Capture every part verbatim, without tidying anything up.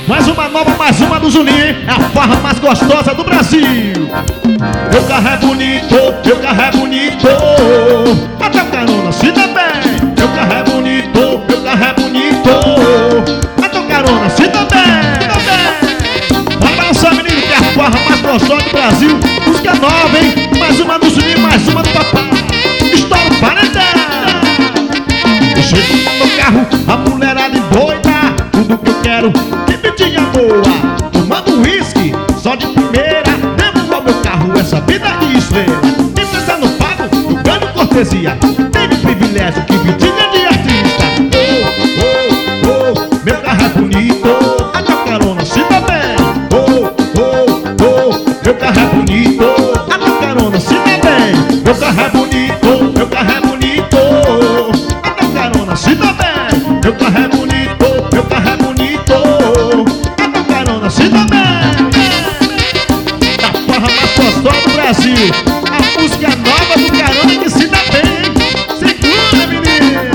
Mais uma nova, mais uma do Juninho, hein? É a farra mais gostosa do Brasil. Meu carro é bonito, meu carro é bonito. Até o carona se dá bem. Meu carro é bonito, meu carro é bonito. Até o carona se dá bem, se dá bem. Vai balançar, menino, que é a farra mais gostosa do Brasil. Música nova, hein? Mais uma do Juninho, mais uma do papai. Estoura o paredão. Eu chego no meu carro, a mulherada endoida. Tudo que eu quero, que pedinha boa. Tomando uísque, só de primeira. Devo ao meu carro essa vida de estrela. Nem pensa no pago, no ganho cortesia. Tem privilégio, que vidinha de artista. Oh, oh, oh, meu carro é bonito. A tua carona se dá bem. Oh, oh, oh, meu carro é bonito. A tua carona se dá bem. Meu carro é bonito, meu carro é bonito. A tua carona se dá bem. Meu carro é bonito, meu carro é bonito. A tua carona se dá bem. Da farra mais gostosa do Brasil, a música nova do carona que se dá bem, hein? Segura, menino.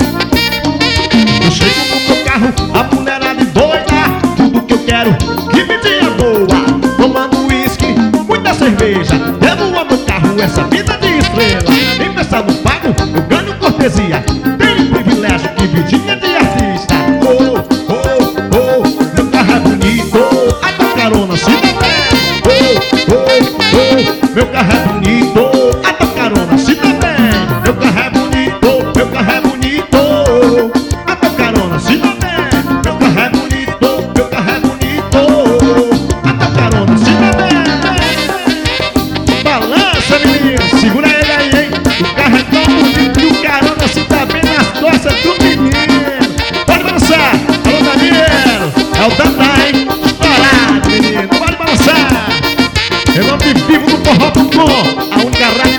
Eu chego no meu carro, a mulherada doida. Tudo que eu quero, que vidinha boa. Tomando uísque, muita cerveja. Devo ao meu carro essa vida de estrela. Nem pensar no pago, eu ganho cortesia. Tem privilégio, que vidinha de artista. Oh, oh, oh, meu carro é bonito. A tua carona se dá bem. Oh, oh, oh, meu carro é bonito. A tua carona se dá bem. Meu carro é bonito, meu carro é bonito. A tua carona se dá bem. Meu carro é bonito, meu carro é bonito. A tua carona se dá bem. Balança, menino, segura ele aí, hein? O carro é tão bonito e o carona se dá bem nas costas do menino. Pode balançar, alô Daniel, é o Dandá, hein? Estourado, menino, pode balançar. Eu não me vivo no forró.com, a única rádio